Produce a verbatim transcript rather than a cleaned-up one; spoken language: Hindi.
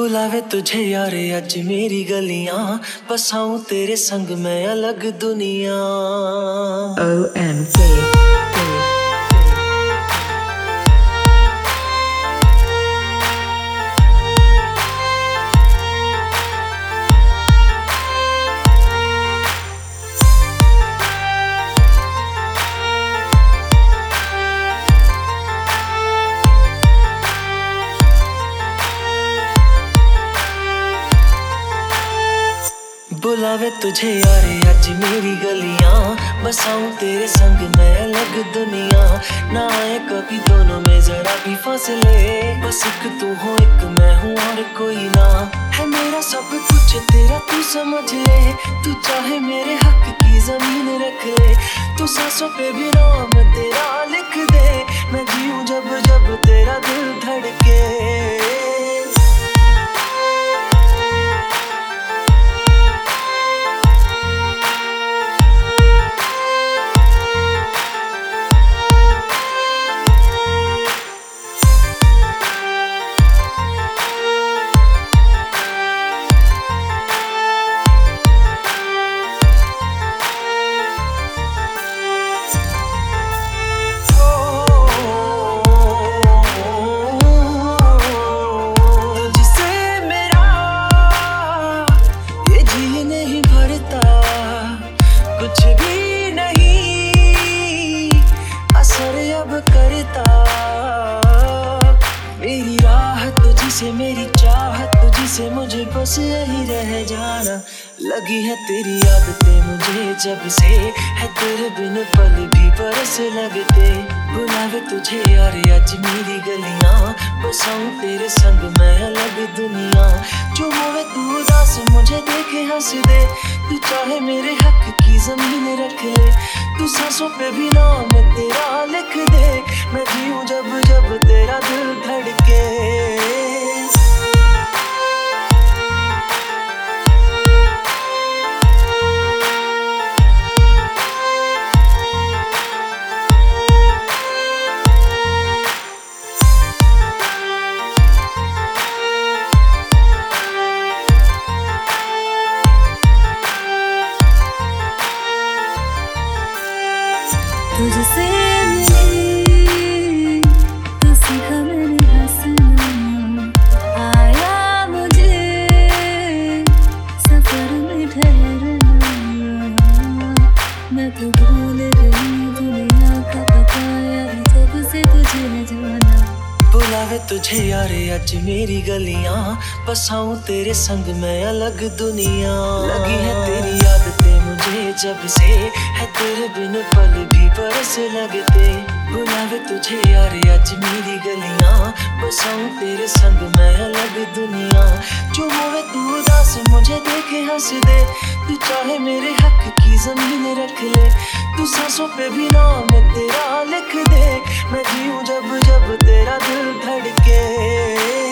बुलावे तुझे यारे आज मेरी गलियां, बसाऊं तेरे संग मैं अलग दुनिया। O M G बुलावे तुझे यारे आज मेरी गलियां, बसाऊं तेरे संग मैं अलग दुनिया। ना आए कभी दोनों में जरा भी फासले, बस एक तू हो एक मैं हूँ और कोई ना। है मेरा सब कुछ तेरा तू समझ ले, तू चाहे मेरे हक की जमीन रख ले। तू सांसों पे भी नाम तेरा लिख दे, मैं जीऊं जब जब तेरा दिल धड़के। कुछ भी नहीं असर अब करता, मेरी राह तुझसे मेरी चाहत तुझसे मुझे बस यही रह जाना। लगी है तेरी आदतें मुझे जब से, है तेरे बिन पल भी बरस लगते। बुलावे तुझे यार आज मेरी गलियां, बसाऊं तेरे संग मैं अलग दुनिया। जो होवे तू उदास मुझे देखे हंस दे, तू चाहे मेरे हक की जमीन रख ले। तू सांसों पे भी नाम तेरा लिख दे, मैं जीऊं जब जब तेरा दिल धड़के। तुझसे मिली तो सीखा मैंने हंसना, आया मुझे सफर में ठहरना। मैं तो भूल गई दुनिया का बताया जब से तुझे न जाना। बुलावे तुझे यारे आज मेरी गलियां, बसाऊं तेरे संग मैं अलग दुनिया। लगी है तेरी आदतें मुझे जब से, है तेरे बिन पल भी बरस लगते। बुलावे तुझे यारे आज मेरी गलियां, बसाऊं तेरे संग मैं अलग दुनिया। जो होवे तू उदास मुझे देखे हंस दे, तू चाहे मेरे हक की जमीन रख ले। तू सांसों पे भी नाम तेरा लिख दे, मैं जीऊं जब जब तेरा दिल धड़के।